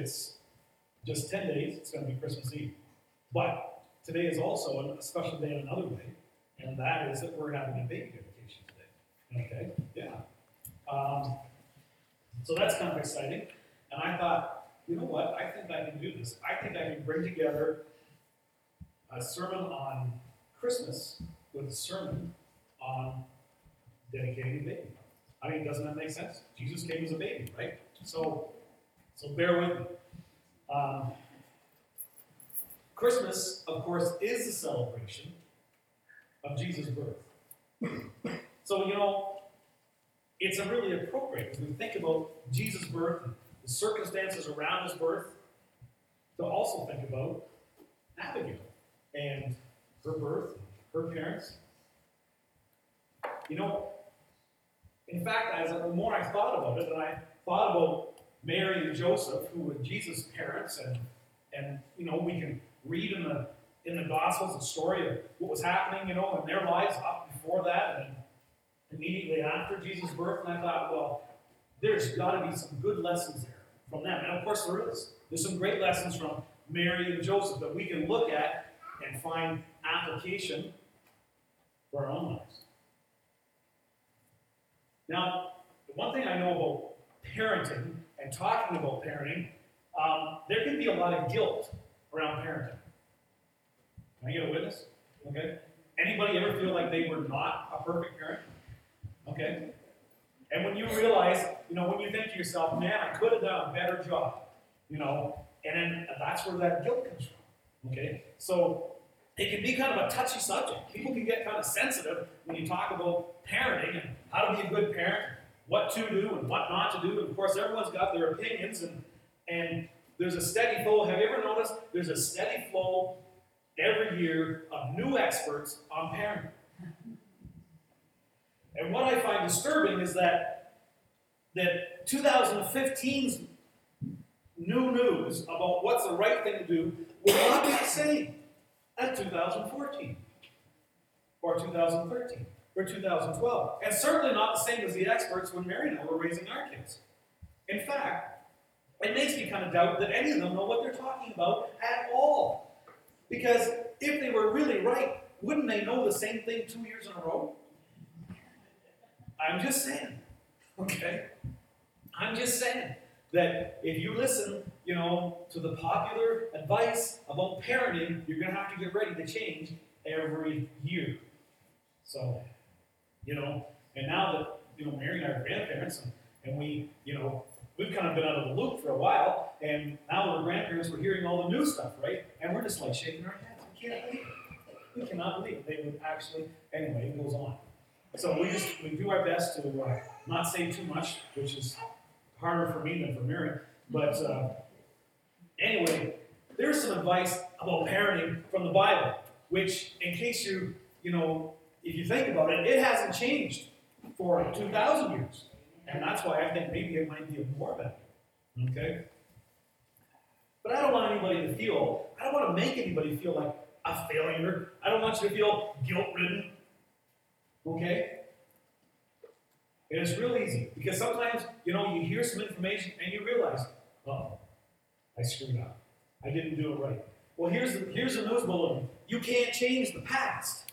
it's just 10 days, it's going to be Christmas Eve. But today is also a special day in another way, and that is that we're having a baby dedication today. Okay? Yeah. So that's kind of exciting. And I thought, you know what? I think I can do this. I think I can bring together a sermon on Christmas with a sermon on dedicating a baby. I mean, doesn't that make sense? Jesus came as a baby, right? So bear with me. Christmas, of course, is the celebration of Jesus' birth. So, it's a really appropriate, as we think about Jesus' birth and the circumstances around his birth, to also think about Abigail and her birth, her parents. In fact, the more I thought about it, and I thought about Mary and Joseph, who were Jesus' parents, and we can read in the Gospels the story of what was happening, in their lives up before that and immediately after Jesus' birth. And I thought, well, there's got to be some good lessons there from them. And of course there is. There's some great lessons from Mary and Joseph that we can look at and find application for our own lives. Now, the one thing I know about parenting and talking about parenting, there can be a lot of guilt around parenting. Can I get a witness? Okay. Anybody ever feel like they were not a perfect parent? Okay. And when you realize, when you think to yourself, man, I could have done a better job, and then that's where that guilt comes from. Okay. So it can be kind of a touchy subject. People can get kind of sensitive when you talk about parenting and how to be a good parent, what to do and what not to do. And of course, everyone's got their opinions, and there's a steady flow. Have you ever noticed there's a steady flow every year of new experts on parenting? And what I find disturbing is that 2015's new news about what's the right thing to do will not be the same as 2014 or 2013 or 2012. And certainly not the same as the experts when Mary and I were raising our kids. In fact, it makes me kind of doubt that any of them know what they're talking about at all. Because if they were really right, wouldn't they know the same thing 2 years in a row? I'm just saying, okay? I'm just saying that if you listen, to the popular advice about parenting, you're going to have to get ready to change every year. So, and now that, Mary and I are grandparents, and we, we've kind of been out of the loop for a while, and now that we're grandparents, we're hearing all the new stuff, right? And we're just like shaking our heads. We can't believe it. We cannot believe it. They would actually, anyway, it goes on. So we do our best to not say too much, which is harder for me than for Mary. But anyway, there's some advice about parenting from the Bible, which, in case if you think about it, it hasn't changed for 2,000 years. And that's why I think maybe it might be of more value. Okay? But I don't want to make anybody feel like a failure. I don't want you to feel guilt-ridden. Okay? And it's real easy, because sometimes, you hear some information and you realize, oh, I screwed up. I didn't do it right. Well, here's the news bulletin. You can't change the past.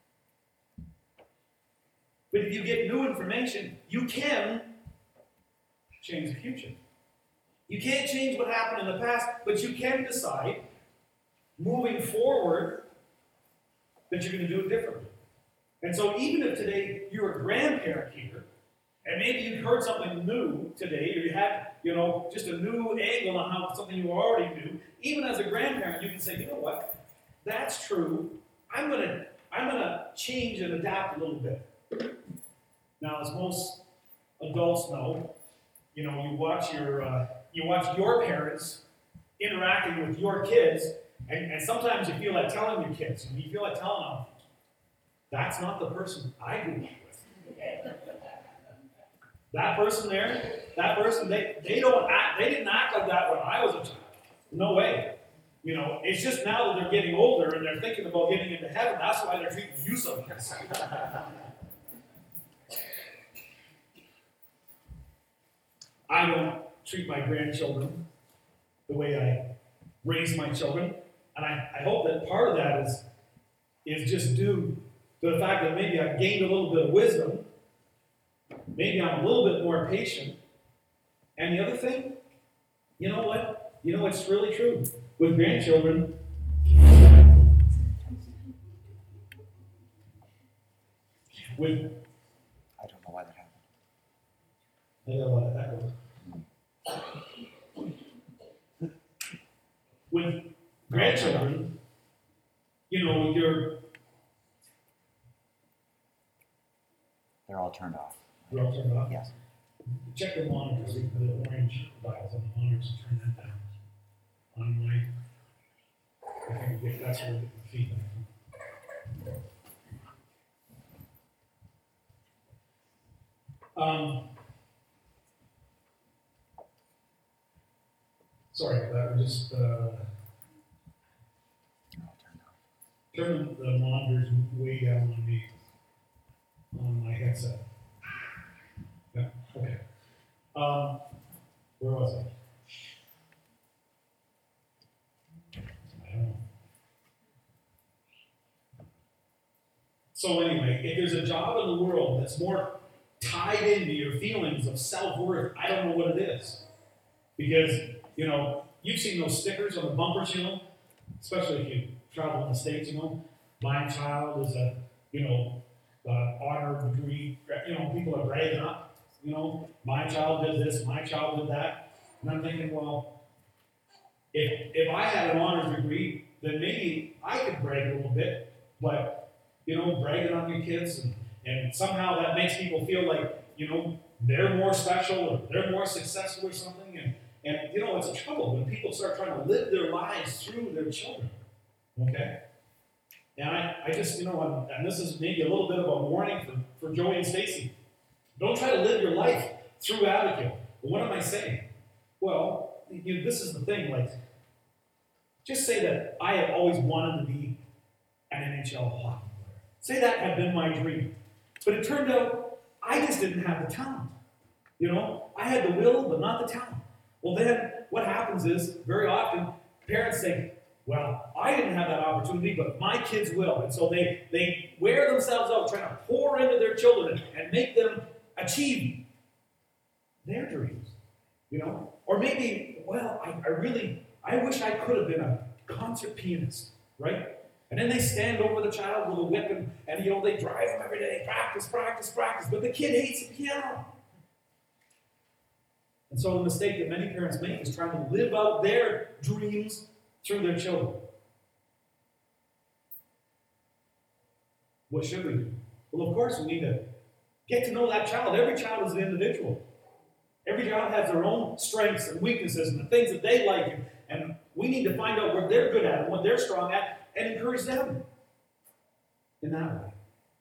But if you get new information, you can change the future. You can't change what happened in the past, but you can decide, moving forward, that you're going to do it differently. And so even if today you're a grandparent here, and maybe you've heard something new today, or you had, just a new angle on how something you already knew, even as a grandparent, you can say, you know what, that's true. I'm gonna change and adapt a little bit. Now, as most adults know, you watch your parents interacting with your kids, and sometimes you feel like telling your kids, and you feel like telling them, that's not the person I grew up with. That person there, they didn't act like that when I was a child. No way. It's just now that they're getting older and they're thinking about getting into heaven, that's why they're treating you so nice. I don't treat my grandchildren the the way I raise my children. And I hope that part of that is just due to the fact that maybe I gained a little bit of wisdom. Maybe I'm a little bit more patient. And the other thing, you know what? You know what's really true? With grandchildren, with I don't know why that happened. I got a lot of echo. With grandchildren, you know, They're all turned off. you're all turned off. Yes. Check the monitors, the orange dials on the monitors, turn that down. On my, I think that's where the feedback comes. Sorry for that. We're just They're all turned off. turn the monitors way down on my headset. Yeah. Okay. Where was I? I don't know. So anyway, if there's a job in the world that's more tied into your feelings of self-worth, I don't know what it is. Because, you know, you've seen those stickers on the bumpers, you know, especially if you travel in the States, you know. My child is a, you know, honor degree, you know, people are bragging up, you know, my child did this, my child did that. And I'm thinking, well, if I had an honors degree, then maybe I could brag a little bit, but, you know, bragging on your kids, and somehow that makes people feel like, you know, they're more special or they're more successful or something. And you know, it's a trouble when people start trying to live their lives through their children. Okay? And I just, you know, and this is maybe a little bit of a warning for Joey and Stacy. Don't try to live your life through Abigail. But what am I saying? Well, this is the thing, like, just say that I have always wanted to be an NHL hockey player. Say that had been my dream. But it turned out I just didn't have the talent. You know, I had the will, but not the talent. Well, then what happens is, very often, parents think, well, I didn't have that opportunity, but my kids will. And so they wear themselves out trying to pour into their children and make them achieve their dreams. You know? Or maybe, well, I wish I could have been a concert pianist, right? And then they stand over the child with a whip and you know, they drive them every day, practice, practice, practice, but the kid hates the piano. And so the mistake that many parents make is trying to live out their dreams through their children. What should we do? Well, of course, we need to get to know that child. Every child is an individual. Every child has their own strengths and weaknesses and the things that they like. And we need to find out what they're good at and what they're strong at and encourage them in that way.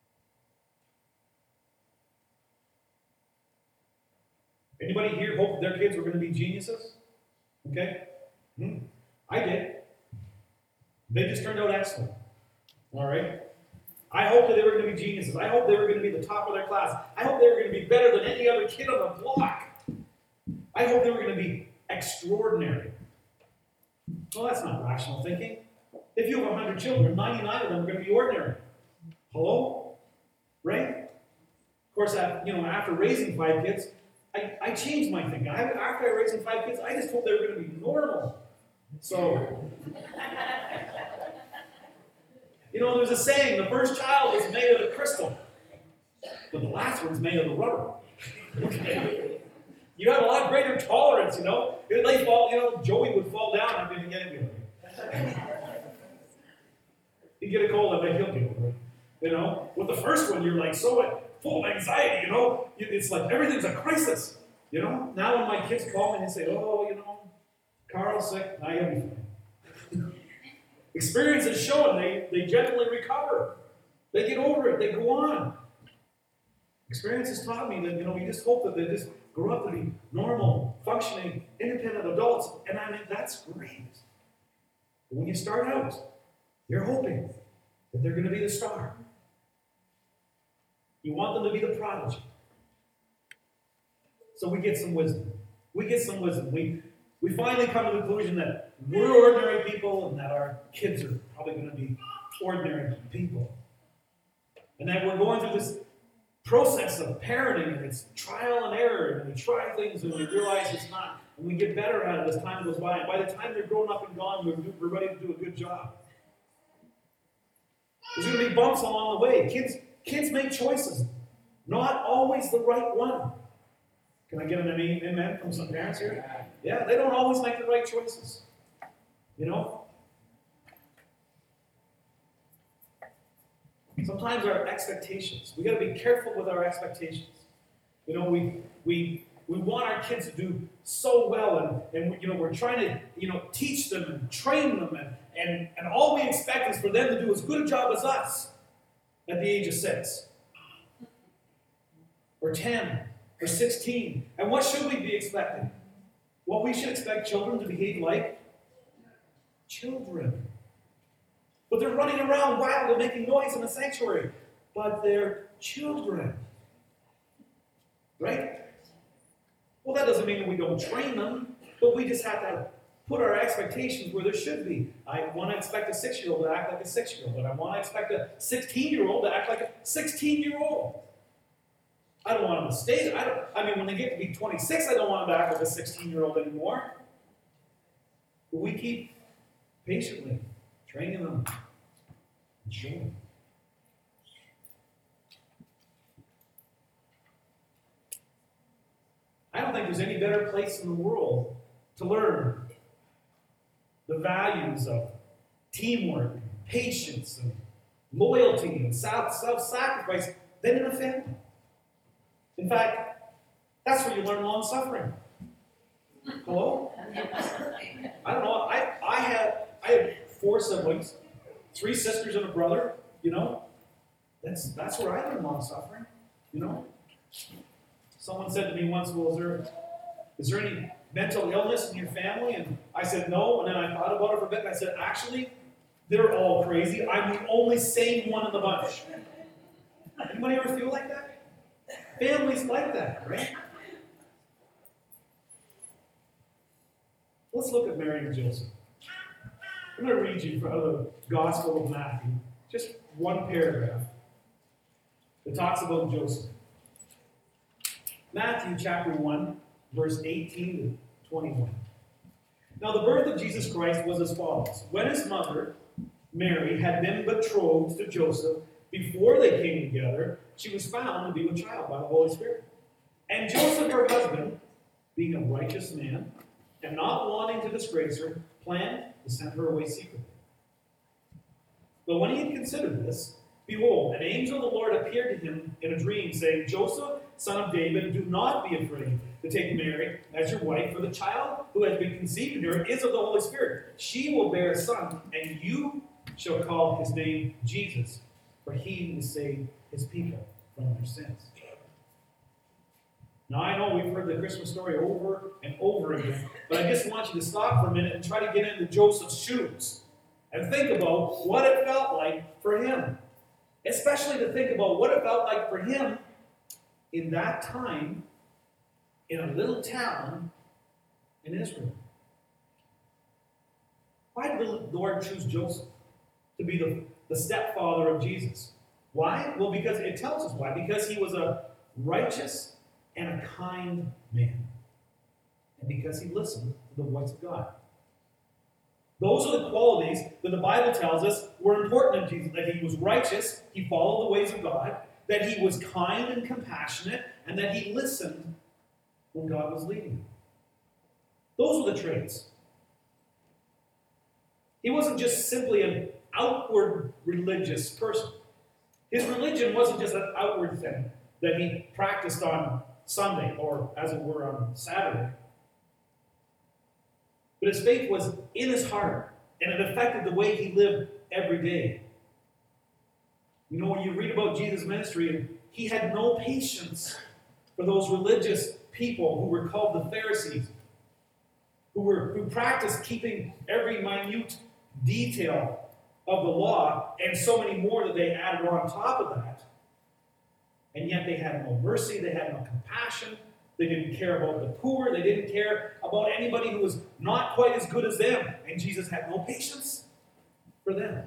Anybody here hope their kids were going to be geniuses? Okay? I did. They just turned out excellent. All right? I hope that they were going to be geniuses. I hope they were going to be the top of their class. I hope they were going to be better than any other kid on the block. I hope they were going to be extraordinary. Well, that's not rational thinking. If you have 100 children, 99 of them are going to be ordinary. Hello? Right? Of course, after raising 5 kids, I changed my thinking. After I raised 5 kids, I just hoped they were going to be normal. So, you know, there's a saying, the first child is made of the crystal, but the last one's made of the rubber. Okay? You have a lot greater tolerance, you know. If they fall, you know, Joey would fall down, I'm going to get him. You get a cold, I bet he'll get over it. You know, with the first one, you're like so full of anxiety, you know. It's like everything's a crisis, you know. Now when my kids call me and say, oh, you know, Carl's sick, now you'll be fine. Experience has shown they generally recover. They get over it, they go on. Experience has taught me that, you know, you just hope that they just grow up to be normal, functioning, independent adults, and I mean, that's great. But when you start out, you're hoping that they're going to be the star. You want them to be the prodigy. So we get some wisdom. We get some wisdom. we finally come to the conclusion that we're ordinary people and that our kids are probably going to be ordinary people. And that we're going through this process of parenting, and it's trial and error, and we try things and we realize it's not, and we get better at it as time goes by. And by the time they're grown up and gone, we're ready to do a good job. There's going to be bumps along the way. Kids make choices, not always the right one. Can I get an amen from some parents here? Yeah, they don't always make the right choices. You know? Sometimes our expectations, we got to be careful with our expectations. You know, we want our kids to do so well, and you know, we're trying to, you know, teach them and train them, and all we expect is for them to do as good a job as us at the age of 6 or 10 or 16. And what should we be expecting? Well, we should expect children to behave like children. But they're running around wild and making noise in the sanctuary. But they're children. Right? Well, that doesn't mean that we don't train them, but we just have to put our expectations where there should be. I want to expect a 6-year-old to act like a 6-year-old, and I want to expect a 16-year-old to act like a 16-year-old. I don't want them to stay. When they get to be 26, I don't want them to act like a 16-year-old anymore. But we keep patiently training them. Sure. I don't think there's any better place in the world to learn the values of teamwork, patience, and loyalty, and self-sacrifice than in a family. In fact, that's where you learn long-suffering. Hello? I don't know. I had 4 siblings, 3 sisters and a brother. You know, that's where I learned long-suffering. You know, someone said to me once, "Well, is there any mental illness in your family?" And I said no. And then I thought about it for a bit. And I said, "Actually, they're all crazy. I'm the only sane one in the bunch." Anybody ever feel like that? Families like that, right? Let's look at Mary and Joseph. I'm going to read you out of the Gospel of Matthew, just one paragraph that talks about Joseph. Matthew chapter 1, verse 18 to 21. Now the birth of Jesus Christ was as follows. When his mother, Mary, had been betrothed to Joseph, before they came together, she was found to be with child by the Holy Spirit. And Joseph, her husband, being a righteous man, and not wanting to disgrace her, planned to send her away secretly. But when he had considered this, behold, an angel of the Lord appeared to him in a dream, saying, "Joseph, son of David, do not be afraid to take Mary as your wife, for the child who has been conceived in her is of the Holy Spirit. She will bear a son, and you shall call his name Jesus, for he will save his people from their sins." Now, I know we've heard the Christmas story over and over again, but I just want you to stop for a minute and try to get into Joseph's shoes and think about what it felt like for him. Especially to think about what it felt like for him in that time in a little town in Israel. Why did the Lord choose Joseph to be the stepfather of Jesus? Why? Well, because it tells us why. Because he was a righteous and a kind man. And because he listened to the voice of God. Those are the qualities that the Bible tells us were important in Jesus. That he was righteous, he followed the ways of God, that he was kind and compassionate, and that he listened when God was leading him. Those were the traits. He wasn't just simply an outward religious person. His religion wasn't just an outward thing that he practiced on Sunday, or as it were on Saturday. But his faith was in his heart, and it affected the way he lived every day. You know, when you read about Jesus' ministry, he had no patience for those religious people who were called the Pharisees, who practiced keeping every minute detail of the law, and so many more that they added on top of that. And yet they had no mercy, they had no compassion, They didn't care about the poor. They didn't care about anybody who was not quite as good as them. And Jesus had no patience for them.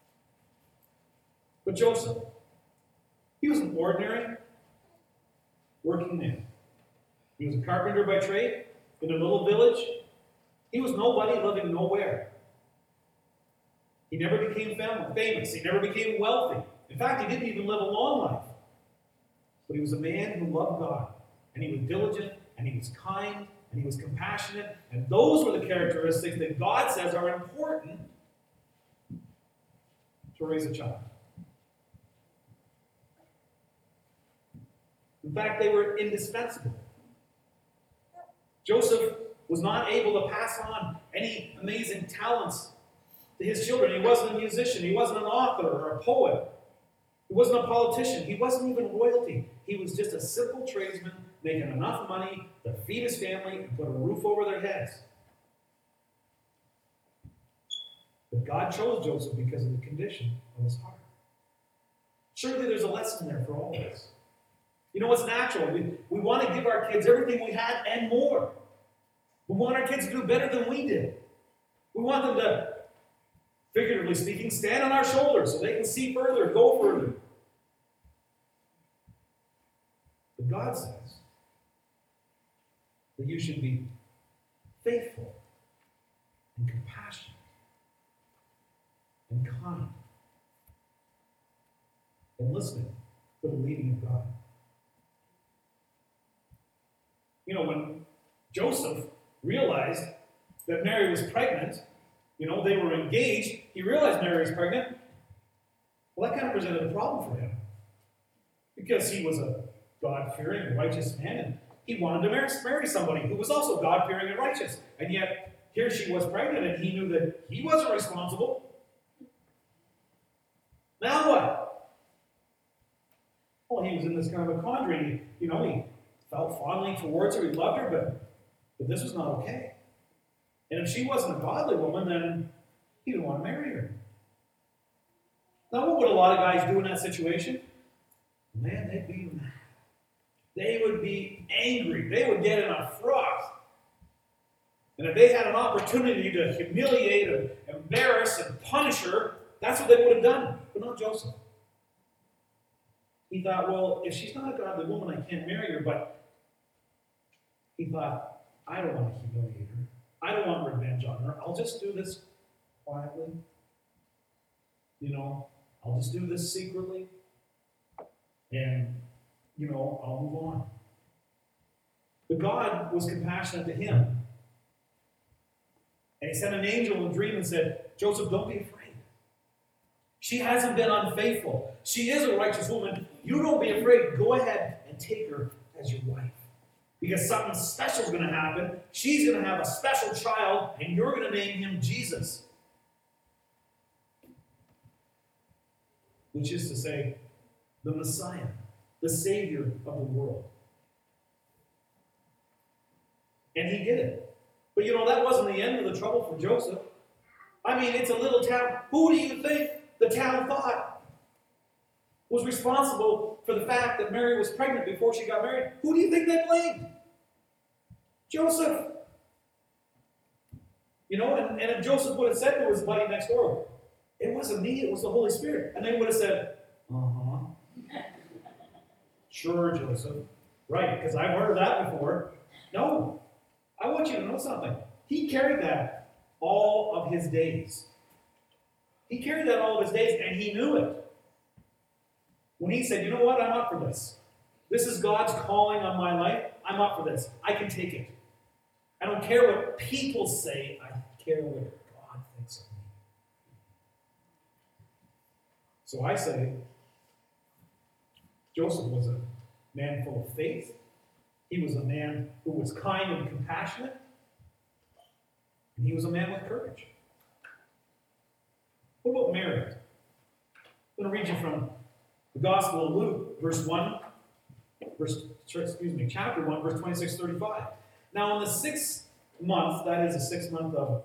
But Joseph, he was an ordinary working man. He was a carpenter by trade in a little village. He was nobody living nowhere. He never became famous. He never became wealthy. In fact, he didn't even live a long life. But he was a man who loved God. And he was diligent, and he was kind, and he was compassionate. And those were the characteristics that God says are important to raise a child. In fact, they were indispensable. Joseph was not able to pass on any amazing talents to his children. He wasn't a musician. He wasn't an author or a poet. He wasn't a politician. He wasn't even royalty. He was just a simple tradesman making enough money to feed his family and put a roof over their heads. But God chose Joseph because of the condition of his heart. Surely there's a lesson there for all of us. You know, it's natural. We want to give our kids everything we had and more. We want our kids to do better than we did. We want them to, figuratively speaking, stand on our shoulders so they can see further, go further. But God says that you should be faithful and compassionate and kind and listening to the leading of God. You know, when Joseph realized that Mary was pregnant, you know, they were engaged, he realized Mary was pregnant. Well, that kind of presented a problem for him. Because he was a God-fearing, righteous man, and he wanted to marry somebody who was also God-fearing and righteous. And yet, here she was pregnant, and he knew that he wasn't responsible. Now what? Well, he was in this kind of a quandary. You know, he felt fondly towards her, he loved her, but this was not okay. And if she wasn't a godly woman, then he didn't want to marry her. Now, what would a lot of guys do in that situation? Man, they'd be mad. They would be angry. They would get in a froth. And if they had an opportunity to humiliate and embarrass and punish her, that's what they would have done. But not Joseph. He thought, well, if she's not a godly woman, I can't marry her. But he thought, I don't want to humiliate her. I don't want revenge on her. I'll just do this quietly. You know, I'll just do this secretly. And, you know, I'll move on. But God was compassionate to him. And he sent an angel in a dream and said, Joseph, don't be afraid. She hasn't been unfaithful. She is a righteous woman. You don't be afraid. Go ahead and take her as your wife. Because something special is going to happen. She's going to have a special child, and you're going to name him Jesus. Which is to say, the Messiah, the Savior of the world. And he did it. But you know, that wasn't the end of the trouble for Joseph. I mean, it's a little town. Who do you think the town thought was responsible for the fact that Mary was pregnant before she got married? Who do you think they blamed? Joseph. You know, and if Joseph would have said to his buddy next door, it wasn't me, it was the Holy Spirit. And they would have said, sure, Joseph. Right, because I've heard of that before. No. I want you to know something. He carried that all of his days. He carried that all of his days, and he knew it. When he said, you know what, I'm up for this. This is God's calling on my life. I'm up for this. I can take it. I don't care what people say. I care what God thinks of me. So I say, Joseph was a man full of faith. He was a man who was kind and compassionate. And he was a man with courage. What about Mary? I'm going to read you from the Gospel of Luke, chapter 1, verse 26-35. Now, in the 6th month, that is the 6th month of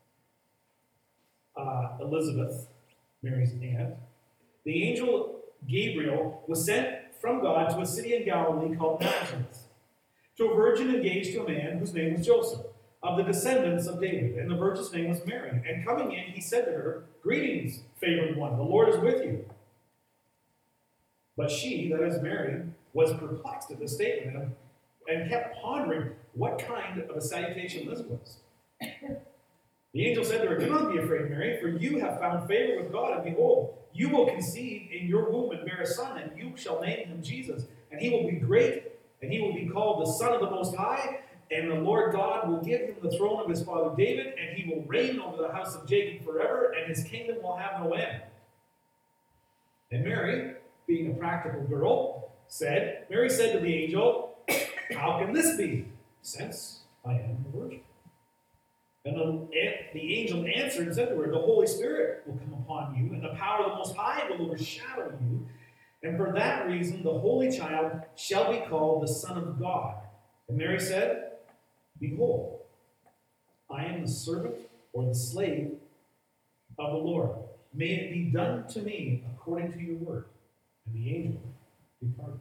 Elizabeth, Mary's aunt, the angel Gabriel was sent from God to a city in Galilee called Nazareth, to a virgin engaged to a man whose name was Joseph, of the descendants of David, and the virgin's name was Mary. And coming in, he said to her, "Greetings, favored one, the Lord is with you." But she, that is Mary, was perplexed at this statement and kept pondering what kind of a salutation this was. The angel said to her, "Do not be afraid, Mary, for you have found favor with God, and behold, you will conceive in your womb and bear a son, and you shall name him Jesus. And he will be great, and he will be called the Son of the Most High, and the Lord God will give him the throne of his father David, and he will reign over the house of Jacob forever, and his kingdom will have no end." And Mary, being a practical girl, Mary said to the angel, "How can this be, since I am a virgin?" And the angel answered and said to her, "The Holy Spirit will come upon you, and the power of the Most High will overshadow you. And for that reason, the Holy Child shall be called the Son of God." And Mary said, "Behold, I am the servant or the slave of the Lord. May it be done to me according to your word." And the angel departed.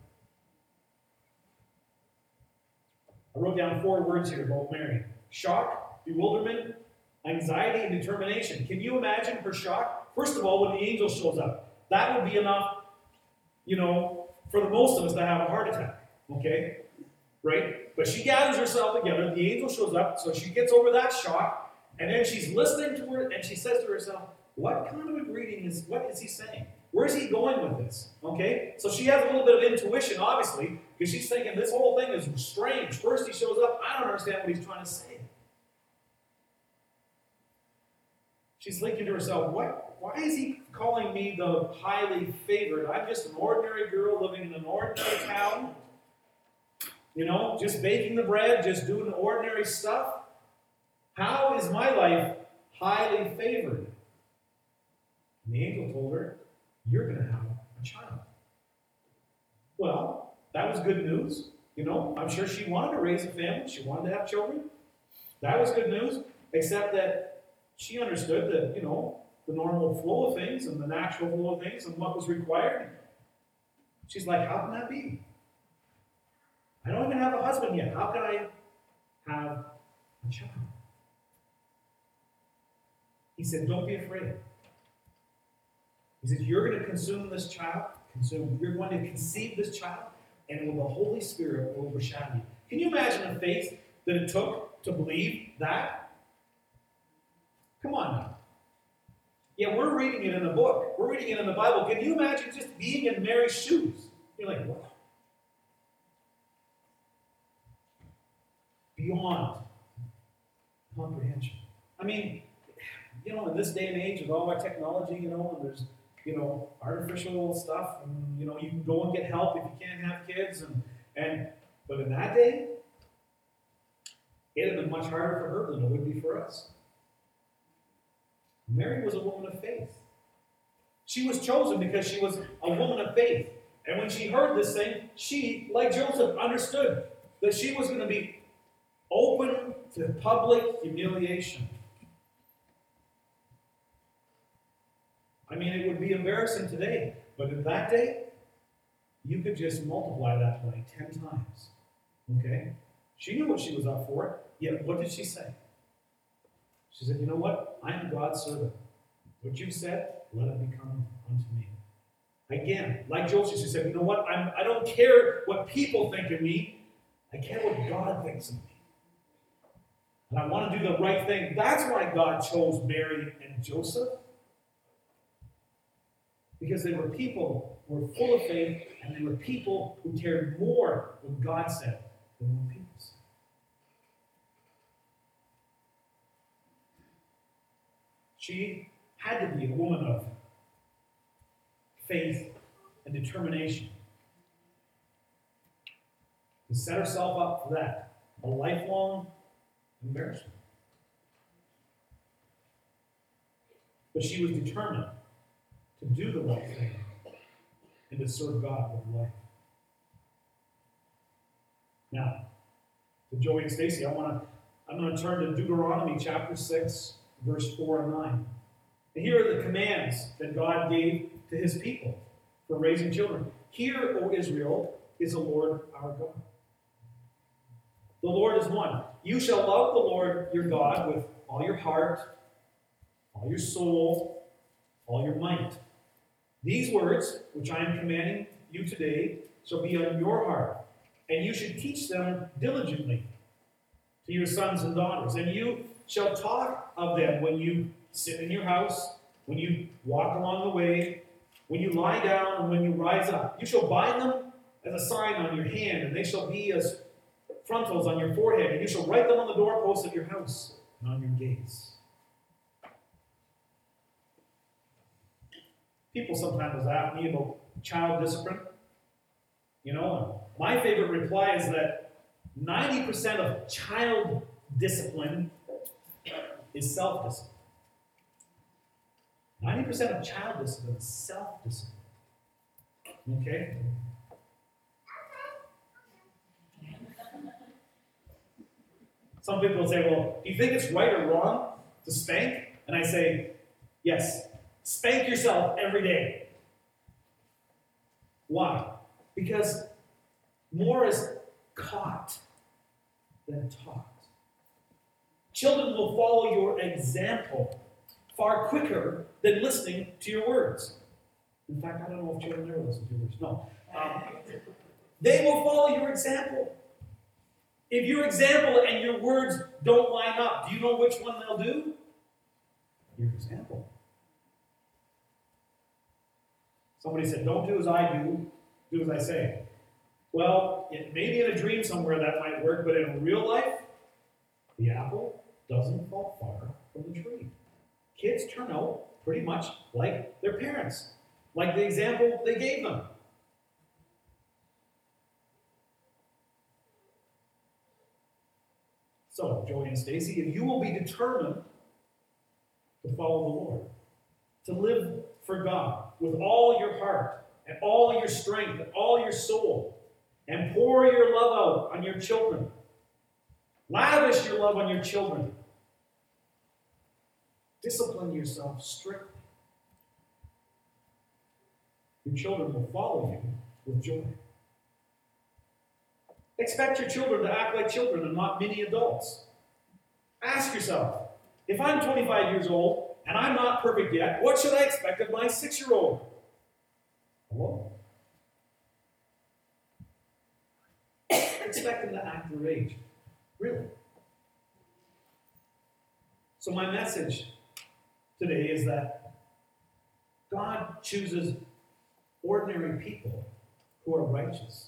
I wrote down 4 words here about Mary: shock, bewilderment, anxiety, and determination. Can you imagine her shock? First of all, when the angel shows up, that would be enough, for the most of us to have a heart attack, okay? Right? But she gathers herself together, the angel shows up, so she gets over that shock, and then she's listening to her, and she says to herself, what kind of a greeting what is he saying? Where is he going with this? Okay? So she has a little bit of intuition, obviously, because she's thinking this whole thing is strange. First he shows up, I don't understand what he's trying to say. She's thinking to herself, why is he calling me the highly favored? I'm just an ordinary girl living in an ordinary town. Just baking the bread, just doing ordinary stuff. How is my life highly favored? And the angel told her, you're going to have a child. Well, that was good news. I'm sure she wanted to raise a family. She wanted to have children. That was good news, except that she understood that, the normal flow of things and the natural flow of things and what was required. She's like, how can that be? I don't even have a husband yet. How can I have a child? He said, don't be afraid. He said, you're going to consume this child. You're going to conceive this child, and the Holy Spirit will overshadow you. Can you imagine the faith that it took to believe that? Come on now. Yeah, we're reading it in a book. We're reading it in the Bible. Can you imagine just being in Mary's shoes? You're like, what? Beyond comprehension. I mean, in this day and age with all our technology, and there's, artificial stuff, and, you can go and get help if you can't have kids, but in that day, it had been much harder for her than it would be for us. Mary was a woman of faith. She was chosen because she was a woman of faith. And when she heard this thing, she, like Joseph, understood that she was going to be open to public humiliation. I mean, it would be embarrassing today, but in that day, you could just multiply that by 10 times. Okay? She knew what she was up for, yet what did she say? She said, you know what? I am God's servant. What you said, let it become unto me. Again, like Joseph, she said, you know what? I don't care what people think of me. I care what God thinks of me. And I want to do the right thing. That's why God chose Mary and Joseph. Because they were people who were full of faith, and they were people who cared more what God said than what people said. She had to be a woman of faith and determination to set herself up for that, a lifelong embarrassment. But she was determined to do the right thing and to serve God with life. Now, to Joey and Stacy, I'm going to turn to Deuteronomy chapter 6, verse 4 and 9. And here are the commands that God gave to his people for raising children. Hear, O Israel, is the Lord our God. The Lord is one. You shall love the Lord your God with all your heart, all your soul, all your might. These words, which I am commanding you today, shall be on your heart, and you should teach them diligently to your sons and daughters. And you shall talk of them when you sit in your house, when you walk along the way, when you lie down, and when you rise up. You shall bind them as a sign on your hand, and they shall be as frontals on your forehead, and you shall write them on the doorposts of your house and on your gates. People sometimes ask me about child discipline. You know, my favorite reply is that 90% of child discipline is self-discipline. 90% of child discipline is self-discipline. Okay? Some people say, well, do you think it's right or wrong to spank? And I say, yes, spank yourself every day. Why? Because more is caught than taught. Children will follow your example far quicker than listening to your words. In fact, I don't know if children ever listen to your words. No. They will follow your example. If your example and your words don't line up, do you know which one they'll do? Your example. Somebody said, don't do as I do, do as I say. Well, maybe in a dream somewhere that might work, but in real life, the apple doesn't fall far from the tree. Kids turn out pretty much like their parents, like the example they gave them. So, Joey and Stacy, if you will be determined to follow the Lord, to live for God with all your heart and all your strength and all your soul, and pour your love out on your children, lavish your love on your children, discipline yourself strictly, your children will follow you with joy. Expect your children to act like children and not mini adults. Ask yourself, if I'm 25 years old and I'm not perfect yet, what should I expect of my 6-year-old? Hello? Expect them to act their age. Really? So my message today is that God chooses ordinary people who are righteous.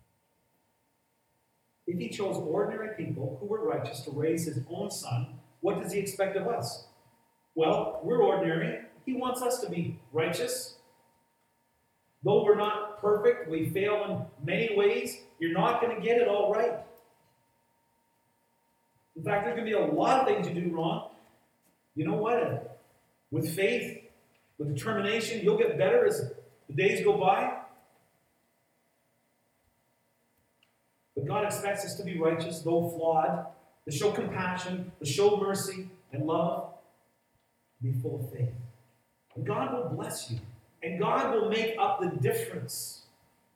If he chose ordinary people who were righteous to raise his own son, what does he expect of us? Well, we're ordinary. He wants us to be righteous. Though we're not perfect, we fail in many ways, you're not going to get it all right. In fact, there's going to be a lot of things you do wrong. You know what? With faith, with determination, you'll get better as the days go by. But God expects us to be righteous, though flawed, to show compassion, to show mercy and love, to be full of faith. And God will bless you. And God will make up the difference.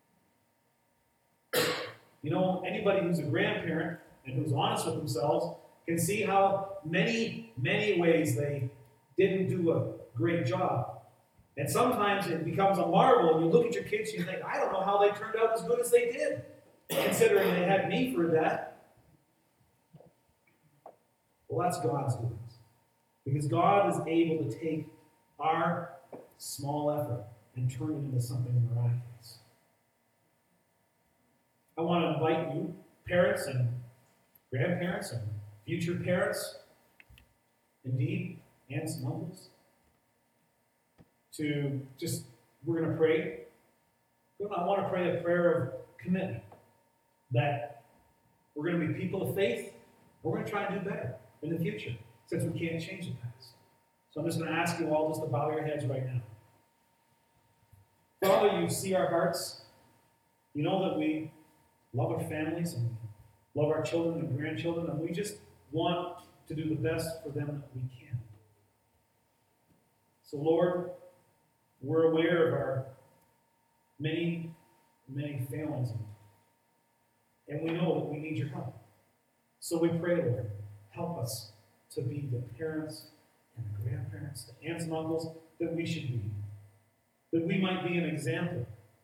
You know, anybody who's a grandparent and who's honest with themselves can see how many ways they didn't do a great job. And sometimes it becomes a marvel, and you look at your kids and you think, I don't know how they turned out as good as they did, considering they had me for that. Well, that's God's doings. Because God is able to take our small effort and turn it into something miraculous. I want to invite you, parents and grandparents and future parents, indeed, aunts and uncles, to just, we're going to pray. I want to pray a prayer of commitment that we're going to be people of faith. We're going to try and do better in the future, since we can't change the past. So I'm just going to ask you all just to bow your heads right now. Father, you see our hearts. You know that we love our families and love our children and grandchildren, and we just want to do the best for them that we can. So, Lord, we're aware of our many failings, and we know that we need your help. So we pray, Lord, help us to be the parents and the grandparents, the aunts and uncles that we should be. That we might be an example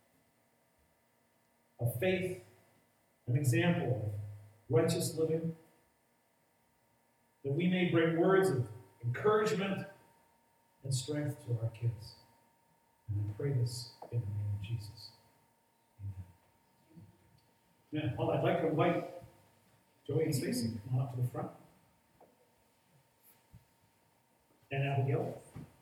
of faith, an example of righteous living. That we may bring words of encouragement and strength to our kids. And I pray this in the name of Jesus. Amen. Yeah, well, I'd like to invite Joey and Stacy to come on up to the front. And Abigail.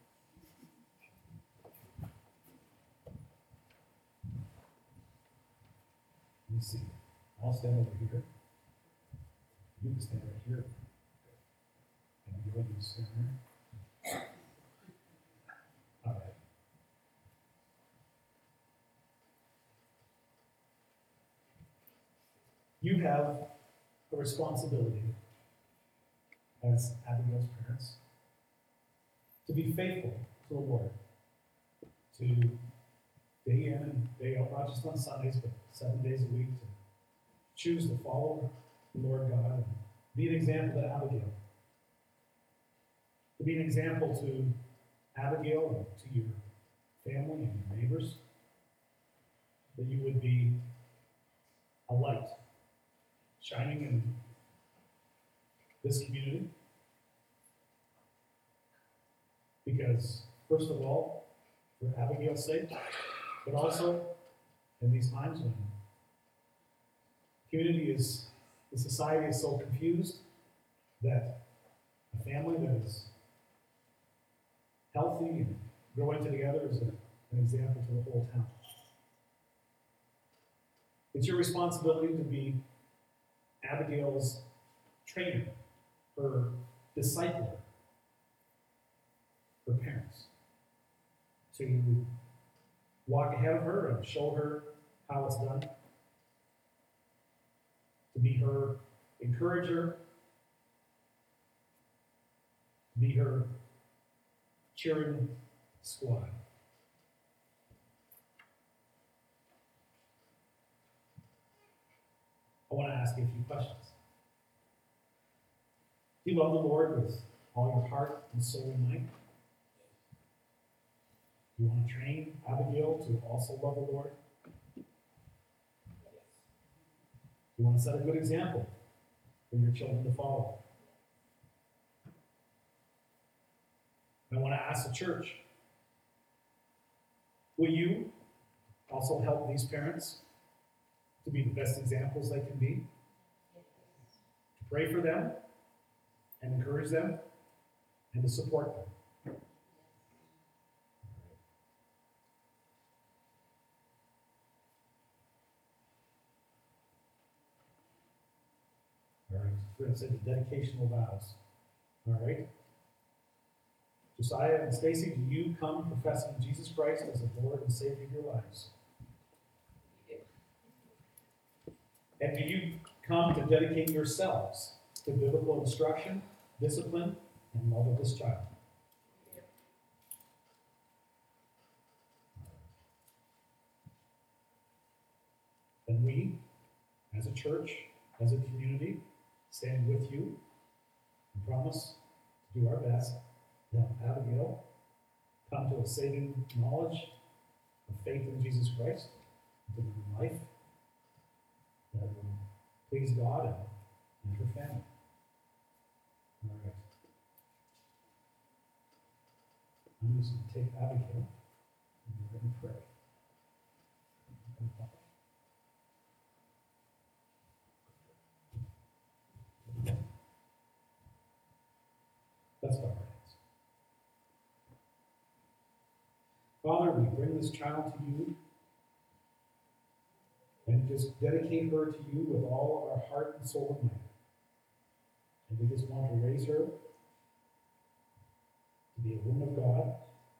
Let me see. I'll stand over here. You can stand right here. Abigail, you stand there. All right. You have a responsibility as Abigail's parents to be faithful to the Lord, to day in and day out, not just on Sundays, but 7 days a week, to choose to follow the Lord God and be an example to Abigail. To be an example to Abigail and to your family and your neighbors, that you would be a light shining in this community. Because, first of all, for Abigail's sake, but also in these times when the society is so confused that a family that is healthy and growing together is an example to the whole town. It's your responsibility to be Abigail's trainer, her discipler, her parents, to walk ahead of her and show her how it's done, to be her encourager, to be her cheering squad. I want to ask you a few questions. Do you love the Lord with all your heart and soul and might? Do you want to train Abigail to also love the Lord? Do you want to set a good example for your children to follow? And I want to ask the church, will you also help these parents to be the best examples they can be? To pray for them and encourage them and to support them. All right, we're going to say the dedicational vows. All right. Josiah and Stacy, do you come professing Jesus Christ as the Lord and Savior of your lives? And do you come to dedicate yourselves to biblical instruction, discipline, and love of this child? And we, as a church, as a community, stand with you and promise to do our best to help Abigail come to a saving knowledge of faith in Jesus Christ, to live a life that will please God and her family. All right. I'm just going to take Abigail and we're going to pray. Let's bow our heads. Father, we bring this child to you and just dedicate her to you with all of our heart and soul and might. And we just want to raise her to be a woman of God,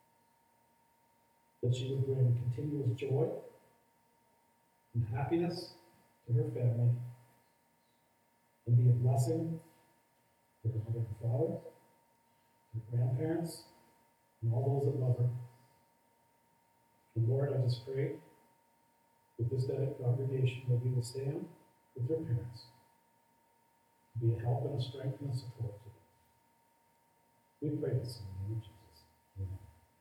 that she would bring continuous joy and happiness to her family, and be a blessing to her mother and father, her grandparents, and all those that love her. And Lord, I just pray with this congregation that we will stand with their parents be a help and a strength and a support to them. We pray this in the name of Jesus. Amen.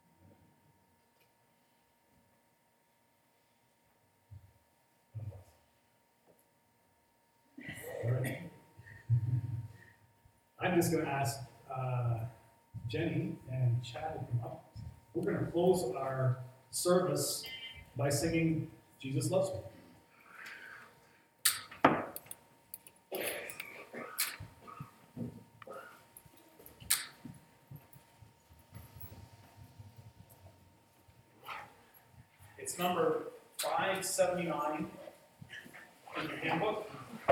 All right. I'm just going to ask Jenny and Chad to come up. We're going to close our service by singing Jesus Loves Me. It's number 579 in your handbook.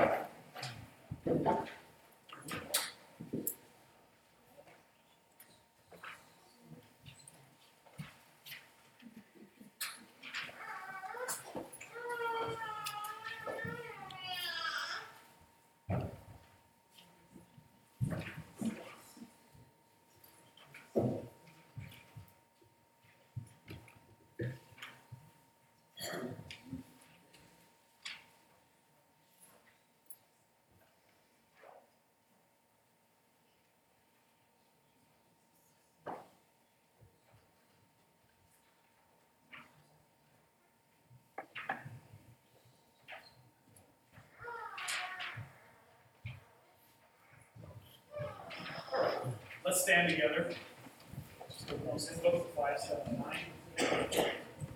Let's stand together. Just open those handbooks, 579.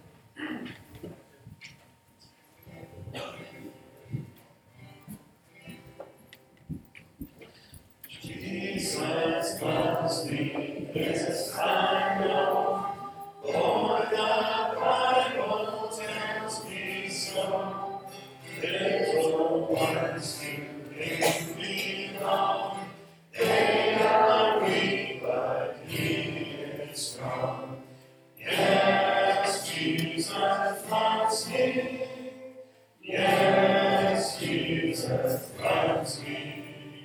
Jesus loves me, yes, I know. For the Bible tells me so. Little ones to him belong. They are weak, but he is strong. Yes, Jesus loves me. Yes, Jesus loves me.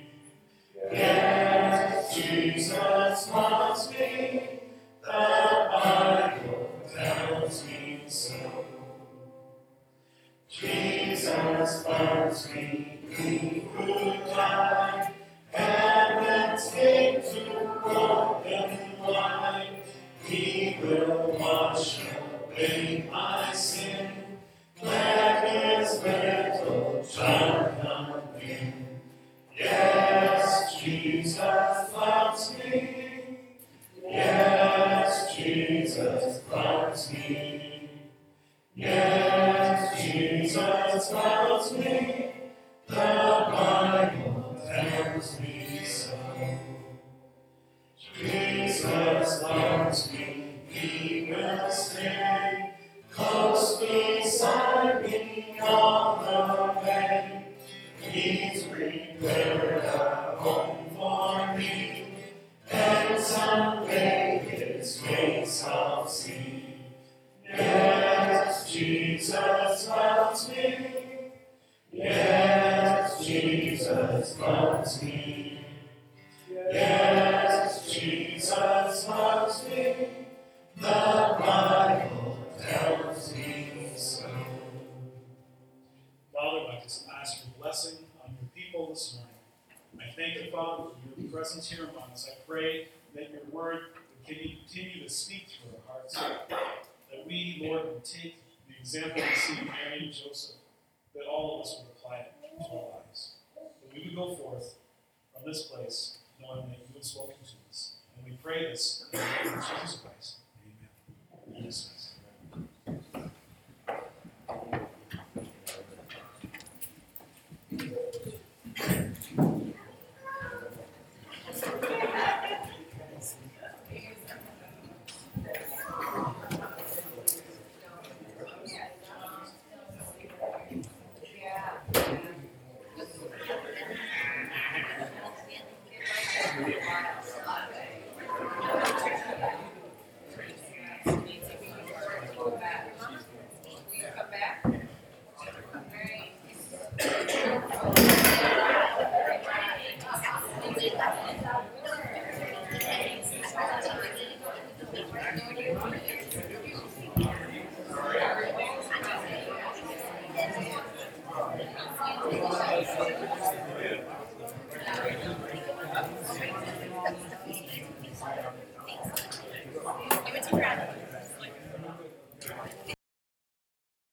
Yes, Jesus loves me. The Bible tells me so. Jesus loves me, he who died, and then came to broken life. He will wash away my sin. Let his little child come in. Yes, Jesus loves me. Yes, Jesus loves me. Yes, Jesus loves me. The Bible tells me so. Jesus loves me. He will stay close beside me all the way. He's prepared a home for me, and someday his face I'll see. Yes, Jesus loves me. Yes, Jesus loves me. Yes, Jesus loves me. The Bible tells me so. Father, I just ask your blessing on your people this morning. I thank you, Father, for your presence here among us. I pray that your word would continue to speak through our hearts. That we, Lord, would take the example we see in Mary and Joseph, that all of us would apply it to our lives. That we would go forth from this place knowing that you have spoken to us. And we pray this in the name of Jesus Christ. Amen.